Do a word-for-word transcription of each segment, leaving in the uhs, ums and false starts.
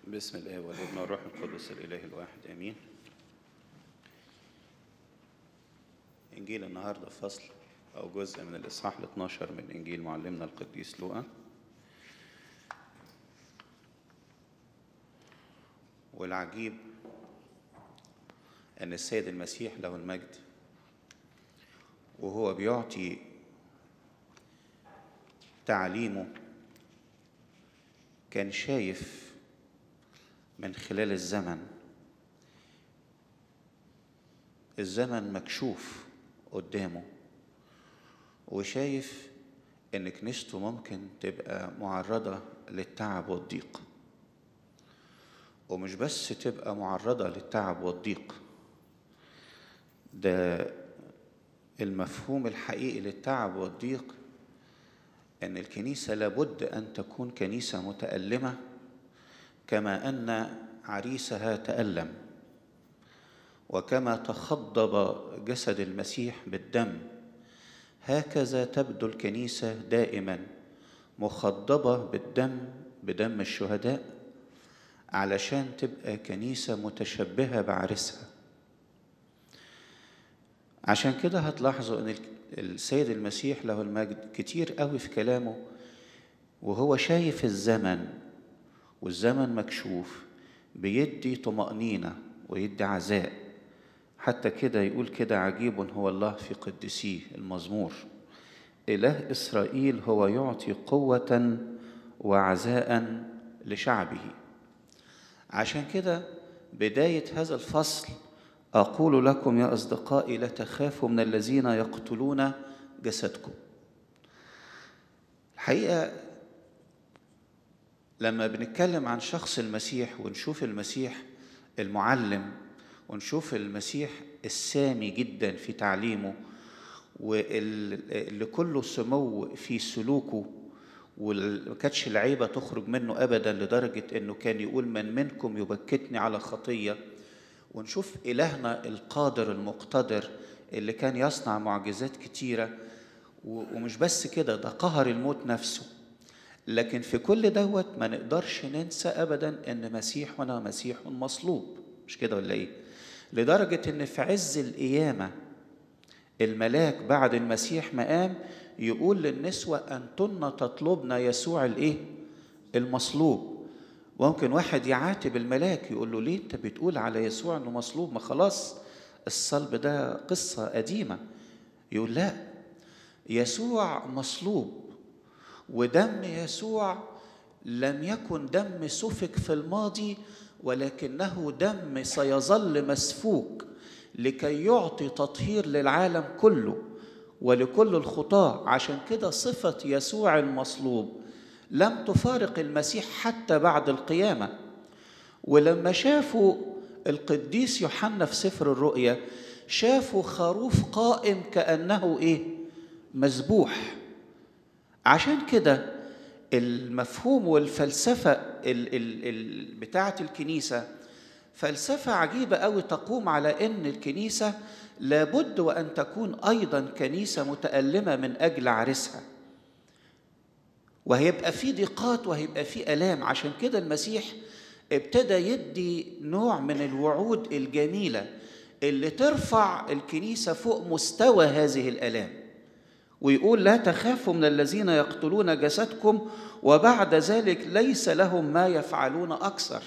باسم الآب والابن والروح القدس الإله الواحد آمين. إنجيل النهارده فصل أو جزء من الإصحاح الاثني عشر من إنجيل معلمنا القديس لوقا. والعجيب أن السيد المسيح له المجد وهو بيعطي تعليمه كان شايف من خلال الزمن الزمن مكشوف قدامه، وشايف ان كنيسته ممكن تبقى معرضة للتعب والضيق، ومش بس تبقى معرضة للتعب والضيق، ده المفهوم الحقيقي للتعب والضيق ان الكنيسة لابد ان تكون كنيسة متألمة كما أن عريسها تألم، وكما تخضب جسد المسيح بالدم هكذا تبدو الكنيسة دائما مخضبة بالدم بدم الشهداء، علشان تبقى كنيسة متشبهة بعريسها. عشان كده هتلاحظوا أن السيد المسيح له المجد كتير قوي في كلامه وهو شايف الزمن والزمن مكشوف بيدي طمأنينة ويدي عزاء. حتى كده يقول كده: عجيب هو الله في قدسيه، المزمور، إله إسرائيل هو يعطي قوة وعزاء لشعبه. عشان كده بداية هذا الفصل: أقول لكم يا أصدقائي لا تخافوا من الذين يقتلون جسدكم. الحقيقة لما بنتكلم عن شخص المسيح ونشوف المسيح المعلم ونشوف المسيح السامي جدا في تعليمه واللي كله سمو في سلوكه وما كانتش العيبة تخرج منه أبدا، لدرجة أنه كان يقول: من منكم يبكتني على خطية. ونشوف إلهنا القادر المقتدر اللي كان يصنع معجزات كتيرة، ومش بس كده، ده قهر الموت نفسه. لكن في كل دوت ما نقدرش ننسى أبدا أن مسيحنا مسيح مصلوب، مش كده ولا إيه؟ لدرجة أن في عز القيامة الملاك بعد المسيح ما قام يقول للنسوة: أنتن تطلبن يسوع الإيه؟ المصلوب. وممكن واحد يعاتب الملاك يقول له: ليه أنت بتقول على يسوع أنه مصلوب؟ ما خلاص الصلب ده قصة قديمة. يقول: لا، يسوع مصلوب، ودم يسوع لم يكن دم سفك في الماضي، ولكنه دم سيظل مسفوك لكي يعطي تطهير للعالم كله ولكل الخطاة. عشان كده صفة يسوع المصلوب لم تفارق المسيح حتى بعد القيامة. ولما شافوا القديس يوحنا في سفر الرؤيا شافوا خروف قائم كأنه إيه؟ مذبوح. عشان كده المفهوم والفلسفة ال ال ال بتاعة الكنيسة فلسفة عجيبة أوي تقوم على أن الكنيسة لابد وأن تكون أيضا كنيسة متألمة من أجل عريسها، وهيبقى في ضيقات وهيبقى في آلام. عشان كده المسيح ابتدى يدي نوع من الوعود الجميلة اللي ترفع الكنيسة فوق مستوى هذه الآلام، ويقول: لا تخافوا من الذين يقتلون جسدكم وبعد ذلك ليس لهم ما يفعلون أكثر.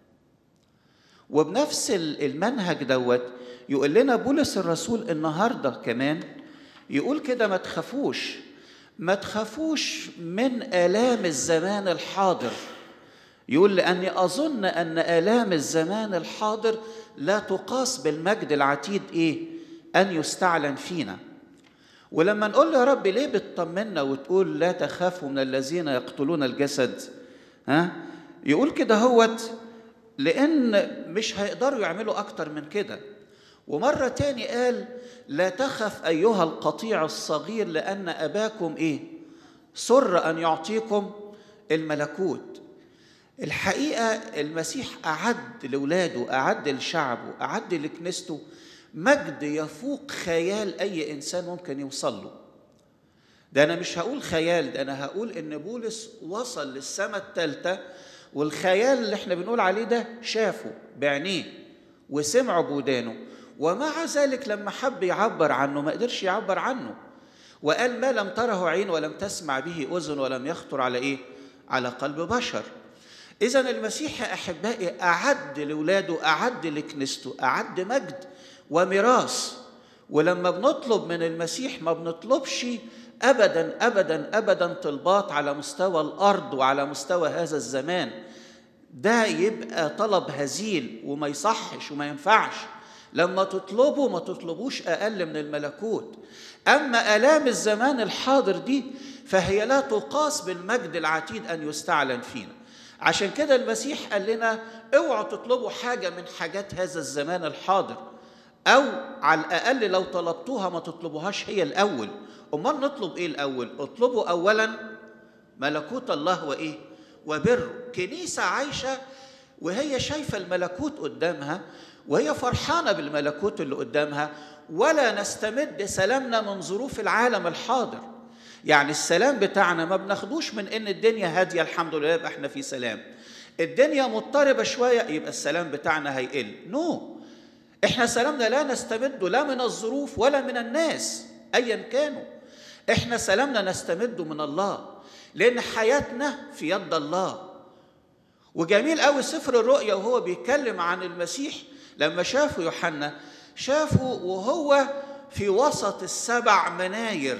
وبنفس المنهج دوت يقول لنا بولس الرسول النهاردة كمان، يقول كده: ما تخافوش ما تخافوش من آلام الزمان الحاضر. يقول: لأني أظن أن آلام الزمان الحاضر لا تقاس بالمجد العتيد إيه؟ أن يستعلن فينا. ولما نقول له: يا رب ليه بتطمنا وتقول لا تخافوا من الذين يقتلون الجسد؟ ها؟ يقول كده هوت لأن مش هيقدروا يعملوا أكتر من كده. ومرة تاني قال: لا تخف أيها القطيع الصغير لأن أباكم إيه؟ سر أن يعطيكم الملكوت. الحقيقة المسيح أعد لأولاده، أعد لشعبه، أعد لكنيسته مجد يفوق خيال أي إنسان ممكن يوصل له. ده أنا مش هقول خيال، ده أنا هقول إن بولس وصل للسماء الثالثة والخيال اللي احنا بنقول عليه ده شافه بعينيه وسمعه بودانه، ومع ذلك لما حب يعبر عنه ما قدرش يعبر عنه، وقال ما لم تره عين ولم تسمع به أذن ولم يخطر على إيه؟ على قلب بشر. إذن المسيح يا أحبائي أعد لولاده، أعد لكنيسته، أعد مجد وميراث. ولما بنطلب من المسيح ما بنطلبش أبداً أبداً أبداً طلبات على مستوى الأرض وعلى مستوى هذا الزمان، ده يبقى طلب هزيل وما يصحش وما ينفعش. لما تطلبوا ما تطلبوش أقل من الملكوت. أما آلام الزمان الحاضر دي فهي لا تقاس بالمجد العتيد أن يستعلن فينا. عشان كده المسيح قال لنا اوعوا تطلبوا حاجة من حاجات هذا الزمان الحاضر، أو على الأقل لو طلبتوها ما تطلبوهاش هي الأول. أمال نطلب إيه الأول؟ اطلبوا أولا ملكوت الله وإيه؟ وبره. كنيسة عايشة وهي شايفة الملكوت قدامها وهي فرحانة بالملكوت اللي قدامها، ولا نستمد سلامنا من ظروف العالم الحاضر. يعني السلام بتاعنا ما بناخدوش من إن الدنيا هادية الحمد لله يبقى احنا في سلام، الدنيا مضطربة شوية يبقى السلام بتاعنا هيقل. نو، احنا سلامنا لا نستمده لا من الظروف ولا من الناس أيا كانوا. احنا سلامنا نستمده من الله، لأن حياتنا في يد الله. وجميل قوي سفر الرؤيا وهو بيتكلم عن المسيح لما شافوا يوحنا، شافوا وهو في وسط السبع مناير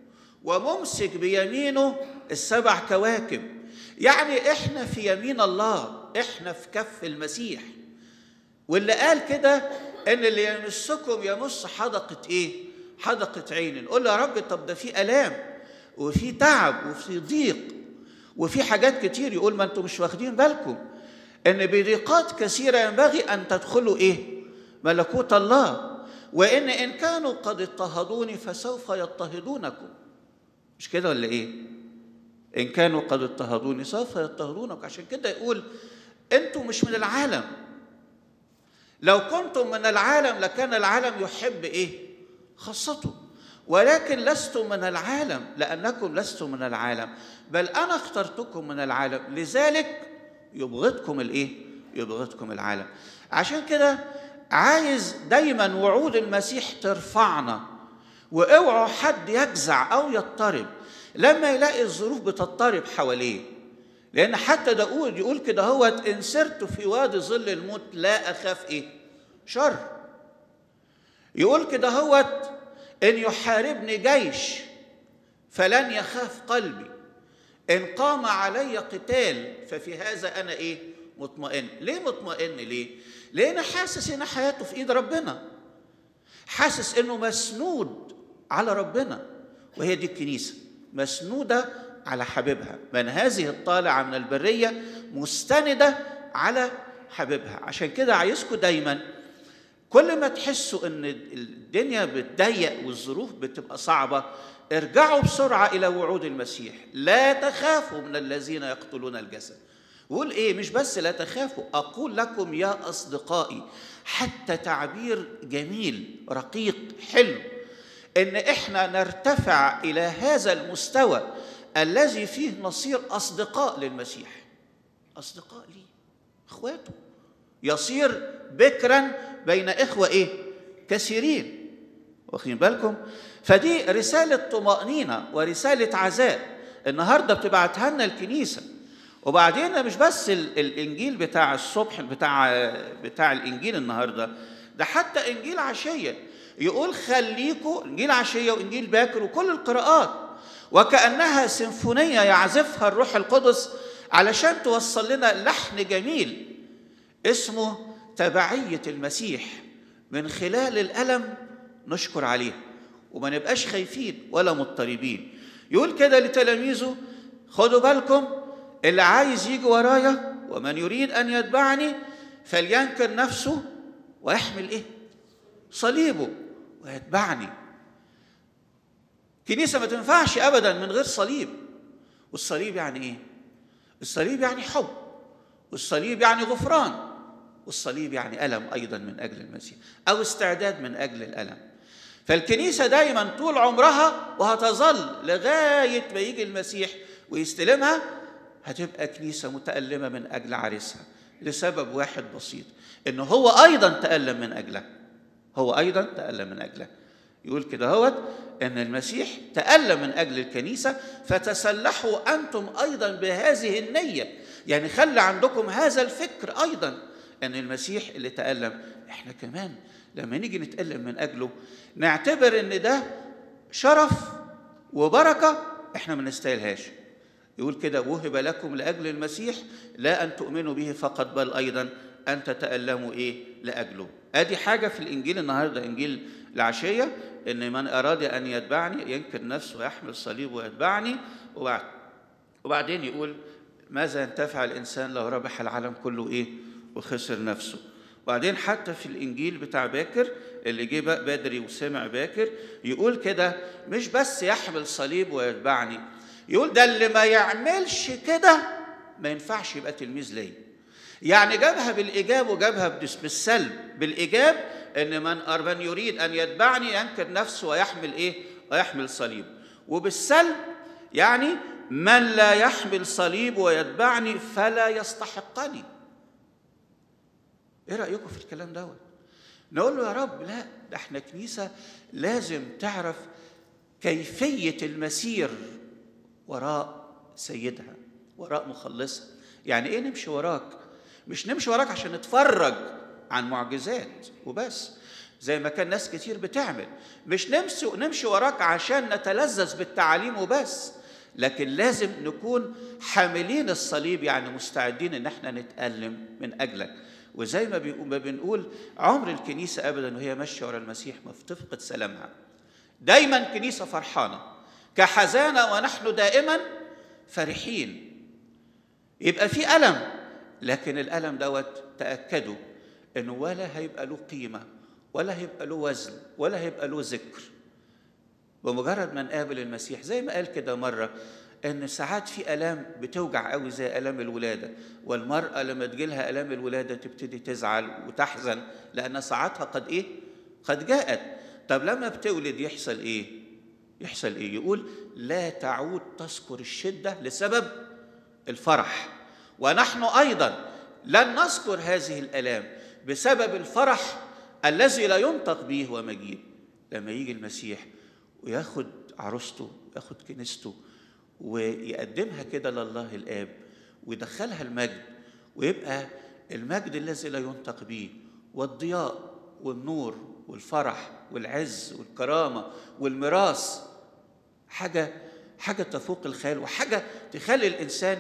وممسك بيمينه السبع كواكب. يعني احنا في يمين الله، احنا في كف المسيح. واللي قال كده ان اللي يمسكم يمس حدقة ايه؟ حدقة عين. نقول له يا رب طب ده في آلام وفي تعب وفي ضيق وفي حاجات كتير. يقول ما انتم مش واخدين بالكم ان بضيقات كثيرة ينبغي ان تدخلوا ايه؟ ملكوت الله. وان ان كانوا قد اضطهدوني فسوف يضطهدونكم. مش كده ولا ايه؟ ان كانوا قد اضطهدوني سوف يضطهدونكم. عشان كده يقول انتم مش من العالم. لو كنتم من العالم لكان العالم يحب ايه؟ خاصته. ولكن لستم من العالم لأنكم لستم من العالم، بل أنا اخترتكم من العالم لذلك يبغضكم الايه؟ يبغضكم العالم. عشان كده عايز دايما وعود المسيح ترفعنا، واوعوا حد يجزع أو يضطرب لما يلاقي الظروف بتضطرب حواليه. لأن حتى داود يقول كده هوت إن سرت في وادي ظل الموت لا أخاف إيه؟ شر. يقول كده هوت إن يحاربني جيش فلن يخاف قلبي، إن قام علي قتال ففي هذا أنا إيه؟ مطمئن. ليه مطمئن؟ ليه؟ لأن حاسس إن حياته في إيد ربنا، حاسس إنه مسنود على ربنا. وهي دي الكنيسة مسنودة على حبيبها. من هذه الطالعة من البرية مستندة على حبيبها. عشان كده عايزكم دايما كل ما تحسوا ان الدنيا بتضيق والظروف بتبقى صعبة ارجعوا بسرعة الى وعود المسيح. لا تخافوا من الذين يقتلون الجسد. وقول ايه؟ مش بس لا تخافوا، اقول لكم يا اصدقائي. حتى تعبير جميل رقيق حلو ان احنا نرتفع الى هذا المستوى الذي فيه نصير اصدقاء للمسيح. اصدقاء ليه؟ اخواته. يصير بكرا بين اخوه ايه؟ كثيرين. واخدين بالكم؟ فدي رساله طمانينه ورساله عزاء النهارده بتبعتها لنا الكنيسه. وبعدين مش بس الانجيل بتاع الصبح بتاع بتاع الانجيل النهارده، ده حتى انجيل عشيه يقول خليكوا، انجيل عشيه وانجيل باكر وكل القراءات وكأنها سيمفونيه يعزفها الروح القدس علشان توصل لنا لحن جميل اسمه تبعية المسيح. من خلال الألم نشكر عليه وما نبقاش خايفين ولا مضطربين. يقول كده لتلاميذه خدوا بالكم اللي عايز يجي ورايا ومن يريد أن يتبعني فلينكر نفسه ويحمل إيه؟ صليبه ويتبعني. كنيسة ما تنفعش أبدا من غير صليب. والصليب يعني إيه؟ الصليب يعني حب، والصليب يعني غفران، والصليب يعني ألم أيضا من أجل المسيح أو استعداد من أجل الألم. فالكنيسة دايما طول عمرها وهتظل لغاية ما يجي المسيح ويستلمها هتبقى كنيسة متألمة من أجل عريسها لسبب واحد بسيط، إنه هو أيضا تألم من أجلها. هو أيضا تألم من أجلها. يقول كده هوت إن المسيح تألم من أجل الكنيسة، فتسلحوا أنتم أيضا بهذه النية. يعني خلي عندكم هذا الفكر أيضا، أن المسيح اللي تألم، إحنا كمان لما نيجي نتألم من أجله نعتبر أن ده شرف وبركة إحنا ما نستاهلهاش. يقول كده وهب لكم لأجل المسيح لا أن تؤمنوا به فقط، بل أيضا أن تتألموا إيه لأجله. أدي حاجة في الإنجيل النهاردة، إنجيل العشية، إن من أراد أن يتبعني ينكر نفسه ويحمل صليب ويتبعني. وبعد وبعدين يقول ماذا ينتفع الإنسان لو ربح العالم كله إيه وخسر نفسه. وبعدين حتى في الإنجيل بتاع باكر اللي جه بدري وسمع باكر يقول كده مش بس يحمل صليب ويتبعني، يقول ده اللي ما يعملش كده ما ينفعش يبقى تلميذ ليا. يعني جابها بالإيجاب وجابها بالسلب. بالإيجاب إن من من يريد أن يتبعني ينكر نفسه ويحمل إيه ويحمل صليب. وبالسلب يعني من لا يحمل صليب ويتبعني فلا يستحقني. ايه رأيكم في الكلام دوت؟ نقول له يا رب لا، ده احنا كنيسة لازم تعرف كيفية المسير وراء سيدها، وراء مخلصها. يعني ايه نمشي وراك؟ مش نمشي وراك عشان نتفرج عن معجزات وبس زي ما كان ناس كتير بتعمل. مش نمشي نمشي وراك عشان نتلذذ بالتعاليم وبس، لكن لازم نكون حاملين الصليب، يعني مستعدين ان احنا نتألم من اجلك. وزي ما بنقول عمر الكنيسة ابدا وهي ماشيه ورا المسيح ما بتفقد سلامها. دايما كنيسة فرحانة كحزانة ونحن دائما فرحين. يبقى في ألم، لكن الألم دوت تأكدوا انه ولا هيبقى له قيمة ولا هيبقى له وزن ولا هيبقى له ذكر بمجرد ما نقابل المسيح. زي ما قال كده مرة ان ساعات في الام بتوجع قوي زي الام الولاده، والمراه لما تجيلها الام الولاده تبتدي تزعل وتحزن لان ساعتها قد ايه قد جاءت. طب لما بتولد يحصل ايه يحصل ايه يقول لا تعود تذكر الشده لسبب الفرح، ونحن ايضا لن نذكر هذه الالام بسبب الفرح الذي لا ينطق به ومجيد. لما يجي المسيح وياخد عروسته وياخد كنيسته ويقدمها كده لله الآب ويدخلها المجد، ويبقى المجد الذي لا ينطق به والضياء والنور والفرح والعز والكرامة والميراث، حاجة حاجة تفوق الخيال، وحاجة تخلي الإنسان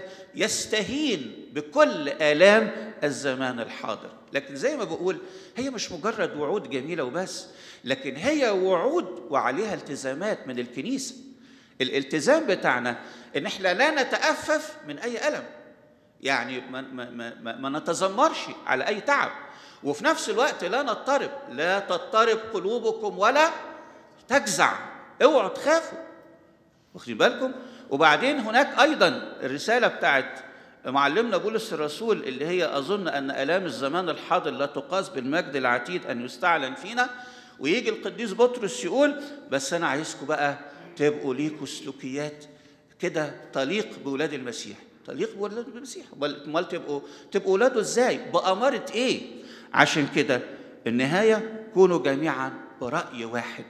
يستهين بكل آلام الزمان الحاضر. لكن زي ما بقول هي مش مجرد وعود جميلة وبس، لكن هي وعود وعليها التزامات من الكنيسة. الالتزام بتاعنا ان احنا لا نتأفف من اي ألم، يعني ما, ما, ما, ما نتذمرش على اي تعب، وفي نفس الوقت لا نضطرب. لا تضطرب قلوبكم ولا تجزع، اوعوا تخافوا، واخدين بالكم. وبعدين هناك ايضا الرسالة بتاعت معلمنا بولس الرسول اللي هي اظن ان الام الزمان الحاضر لا تقاس بالمجد العتيد ان يستعلن فينا. ويجي القديس بطرس يقول بس انا عايزكم بقى تبقوا ليكوا سلوكيات كده تليق بولاد المسيح. تليق بولاد المسيح؟ امال تبقوا تبقوا اولاده ازاي؟ بأمارة ايه؟ عشان كده النهايه كونوا جميعا برأي واحد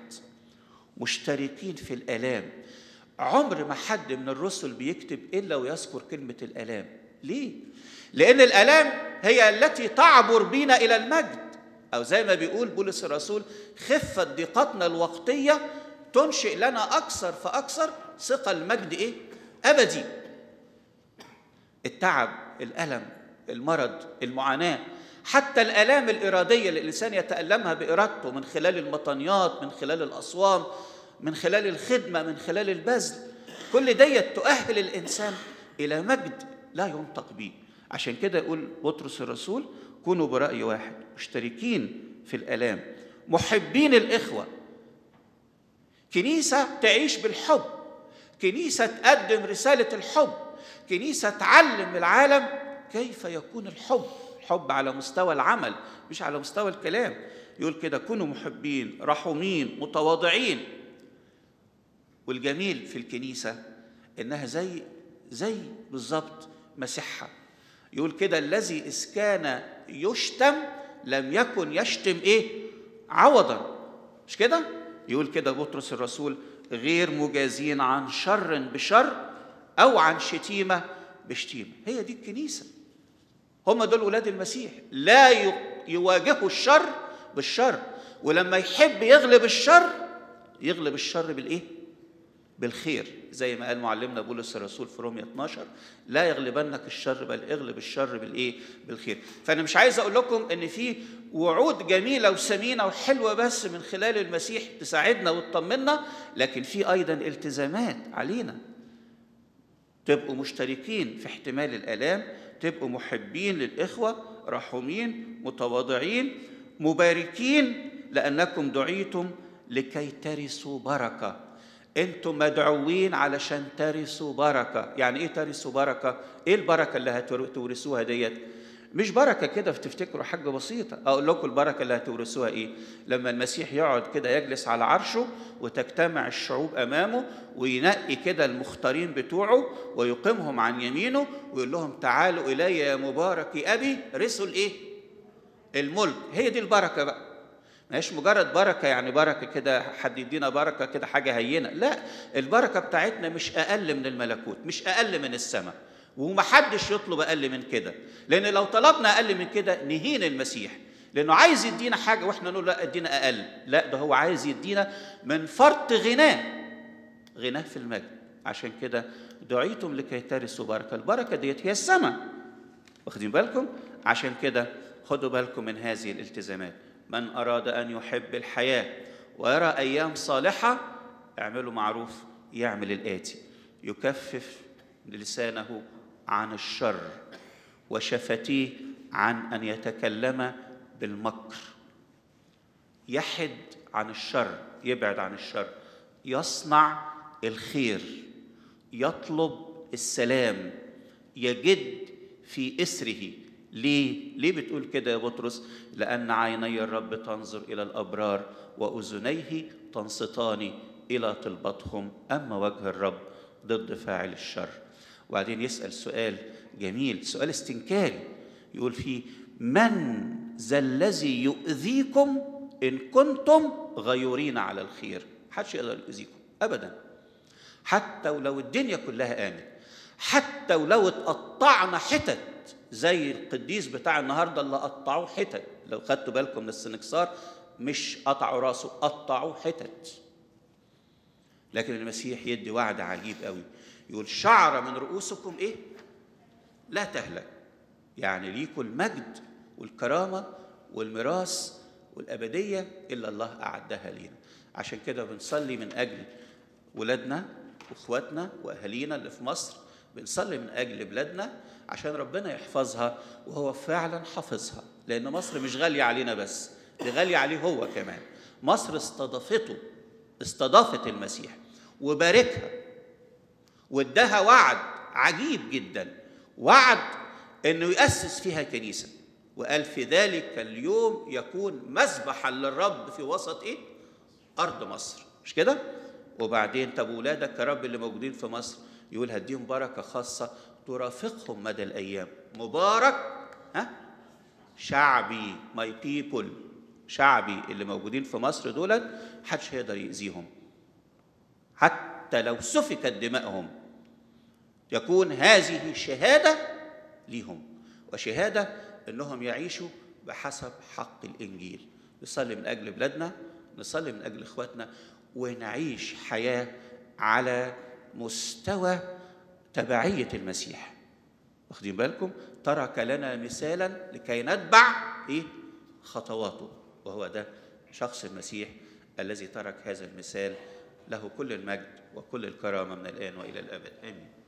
مشتركين في الآلام. عمر ما حد من الرسل بيكتب الا ويذكر كلمه الآلام. ليه؟ لان الآلام هي التي تعبر بينا الى المجد، او زي ما بيقول بولس الرسول خفة ضيقتنا الوقتيه تنشئ لنا أكثر فأكثر ثقة المجد إيه؟ أبدي. التعب، الألم، المرض، المعاناة، حتى الآلام الإرادية اللي الإنسان يتألمها بإرادته من خلال المطنيات، من خلال الأصوام، من خلال الخدمة، من خلال البذل، كل ديت تؤهل الإنسان إلى مجد لا ينطق به. عشان كده يقول بطرس الرسول كونوا برأي واحد مشتركين في الآلام محبين الإخوة. كنيسة تعيش بالحب، كنيسة تقدم رسالة الحب، كنيسة تعلم العالم كيف يكون الحب، الحب على مستوى العمل مش على مستوى الكلام. يقول كده كونوا محبين رحومين متواضعين. والجميل في الكنيسة إنها زي زي بالظبط مسحها. يقول كده الذي إذ كان يشتم لم يكن يشتم إيه؟ عوضا. مش كده؟ يقول كده بطرس الرسول غير مجازين عن شر بشر أو عن شتيمة بشتيمة. هي دي الكنيسة، هم دول ولاد المسيح. لا يواجهوا الشر بالشر، ولما يحب يغلب الشر يغلب الشر بالإيه؟ بالخير، زي ما قال معلمنا بولس الرسول في رومية اتناشر لا يغلبنك الشر بل اغلب الشر بالايه؟ بالخير. فانا مش عايز اقول لكم ان في وعود جميله وسمينه وحلوه بس من خلال المسيح تساعدنا وتطمنا، لكن في ايضا التزامات علينا. تبقوا مشتركين في احتمال الالام، تبقوا محبين للاخوه، رحومين، متواضعين، مباركين، لانكم دعيتم لكي ترثوا بركه. انتم مدعوين علشان ترثوا بركه. يعني ايه ترثوا بركه؟ ايه البركه اللي هتورثوها ديت؟ مش بركه كده تفتكروا حاجه بسيطه. اقول لكم البركه اللي هتورثوها ايه؟ لما المسيح يقعد كده يجلس على عرشه وتجتمع الشعوب امامه وينقي كده المختارين بتوعه ويقيمهم عن يمينه ويقول لهم تعالوا الي يا مبارك ابي رثوا الايه؟ الملك. هي دي البركه بقى. مش مجرد بركة يعني بركة كده حد يدينا بركة كده حاجة هينة، لا، البركة بتاعتنا مش أقل من الملكوت، مش أقل من السماء، ومحدش يطلب أقل من كده، لأن لو طلبنا أقل من كده نهين المسيح، لأنه عايز يدينا حاجة وإحنا نقول لا ادينا أقل. لا، ده هو عايز يدينا من فرط غناه، غناه في المجد. عشان كده دعيتم لكي ترثوا بركة. البركة ديت هي السماء، واخدين بالكم؟ عشان كده خدوا بالكم من هذه الالتزامات. من أراد أن يحب الحياة ويرى أيام صالحة اعملوا معروف يعمل الآتي: يكفف لسانه عن الشر وشفتيه عن أن يتكلم بالمكر. يحد عن الشر، يبعد عن الشر، يصنع الخير، يطلب السلام، يجد في إسره. ليه؟ ليه بتقول كده يا بطرس؟ لأن عيني الرب تنظر إلى الأبرار وأذنيه تنصتان إلى طلبتهم، أما وجه الرب ضد فاعل الشر. وبعدين يسأل سؤال جميل، سؤال استنكاري، يقول فيه: من ذا الذي يؤذيكم إن كنتم غيورين على الخير؟ محدش يقدر يؤذيكم أبدا، حتى ولو الدنيا كلها آمنة، حتى ولو اتقطعنا حتت زي القديس بتاع النهارده اللي قطعوه حتت. لو خدتوا بالكم من السنكسار مش قطعوا راسه، قطعوه حتت. لكن المسيح يدي وعد عجيب قوي، يقول: شعر من رؤوسكم ايه؟ لا تهلك. يعني ليكوا المجد والكرامه والميراث والابديه الا الله اعدها لينا. عشان كده بنصلي من اجل ولادنا واخواتنا واهالينا اللي في مصر، بنصلي من اجل بلادنا عشان ربنا يحفظها، وهو فعلا حافظها، لأن مصر مش غالية علينا بس، دي غالية عليه هو كمان. مصر استضافته، استضافت المسيح وباركها واداها وعد عجيب جدا، وعد انه يأسس فيها كنيسة، وقال: في ذلك اليوم يكون مذبحا للرب في وسط ايه؟ أرض مصر. مش كده؟ وبعدين طب ولادك يا رب اللي موجودين في مصر، يقول هديهم بركة خاصة ترافقهم مدى الأيام. مبارك ها شعبي، ماي بيبل، شعبي اللي موجودين في مصر دولت محدش هيقدر يأذيهم، حتى لو سفكت دمائهم يكون هذه شهادة ليهم، وشهادة انهم يعيشوا بحسب حق الإنجيل. نصلي من أجل بلادنا، نصلي من أجل إخواتنا، ونعيش حياة على مستوى تبعية المسيح. واخدين بالكم؟ ترك لنا مثالا لكي نتبع ايه؟ خطواته، وهو ده شخص المسيح الذي ترك هذا المثال. له كل المجد وكل الكرامة من الآن وإلى الأبد، آمين.